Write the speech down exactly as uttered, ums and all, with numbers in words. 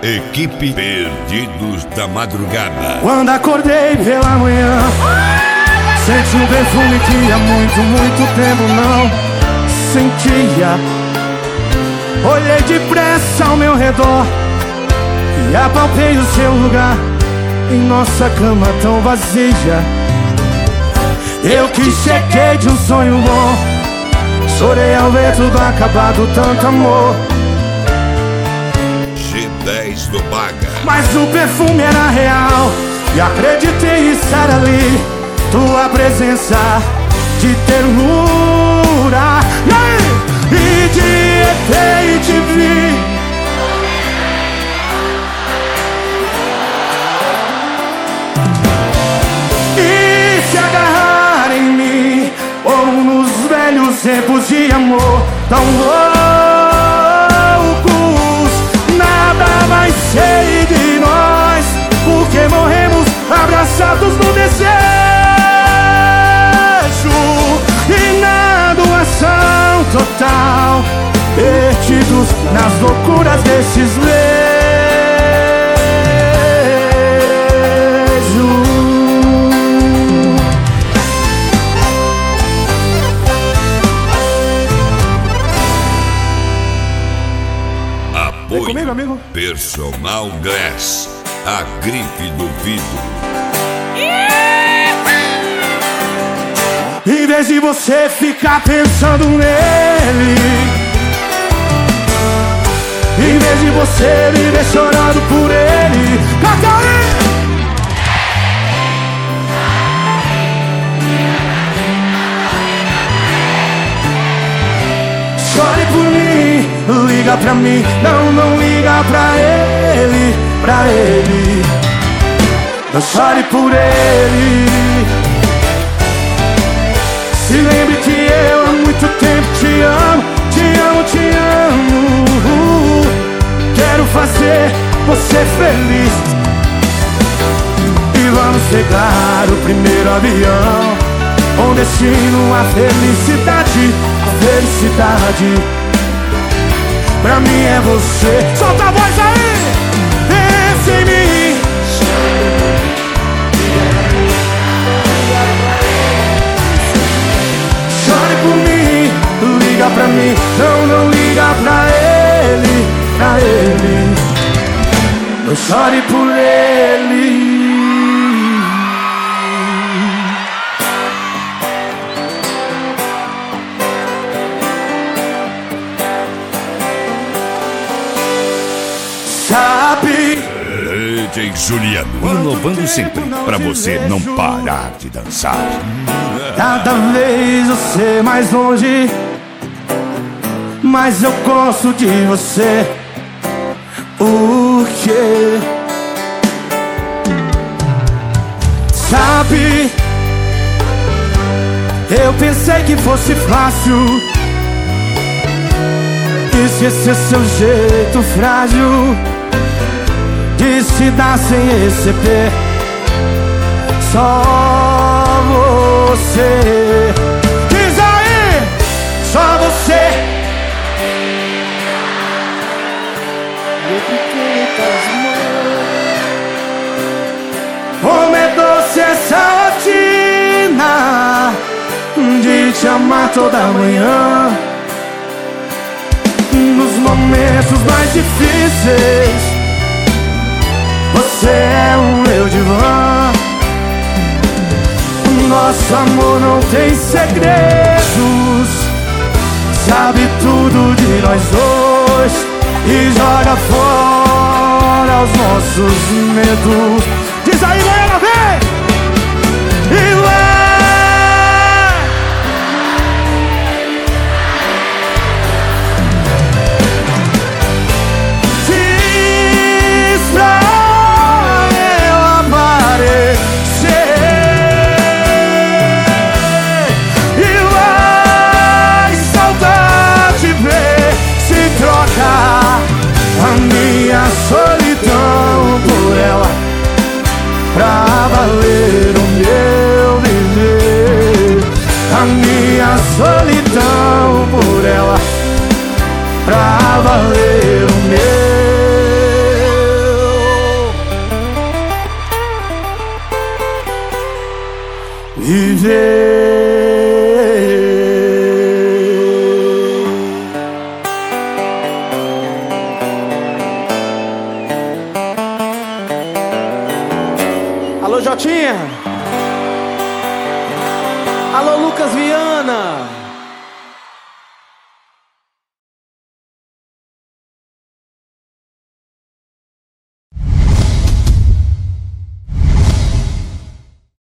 Equipe Perdidos da Madrugada. Quando acordei pela manhã, senti um perfume que há muito, muito tempo não sentia. Olhei depressa ao meu redor e apalpei o seu lugar em nossa cama tão vazia. Eu que cheguei de um sonho bom, chorei ao ver tudo acabado, tanto amor. G dez do Baga. Mas o perfume era real e acreditei estar ali. Tua presença de ternura, e de repente vi e se agarrar em mim, como nos velhos tempos de amor tão loucos. Nada vai ser de nós, porque morremos abraçados no desejo e na doação total, perdidos nas loucuras desses beijos. Apoio comigo, amigo. Personal Glass, a grife do vidro. Em vez de você ficar pensando nele, em vez de você viver chorando por ele, canta aí! Chore por mim, liga pra mim, não, não liga pra ele, pra ele. Não chore por ele. Se lembre que eu há muito tempo te amo, te amo, te amo. Quero fazer você feliz e vamos pegar o primeiro avião com destino à felicidade, a felicidade. Pra mim é você. Solta a voz aí! Pensa em mim. Chore por mim, liga pra mim, não, não liga pra ele, pra ele. Não chore por ele. Sabe? D J Juliano, inovando sempre, pra você não parar de dançar. Cada vez você mais longe, mas eu gosto de você. O quê? Sabe, eu pensei que fosse fácil esquecer seu jeito frágil de se dar sem receber. Só você. Diz aí, só você. Como é doce essa rotina de te amar toda manhã, nos momentos mais difíceis. Você é o meu divã. Nosso amor não tem segredos, sabe tudo de nós dois e joga fora os nossos medos. Diz aí, Goiânia, vem! E vai! Diz pra eu aparecer. A minha solidão por ela, pra valer o meu viver. A minha solidão por ela, pra valer o meu viver. Alô, Jotinha. Alô, Lucas Viana.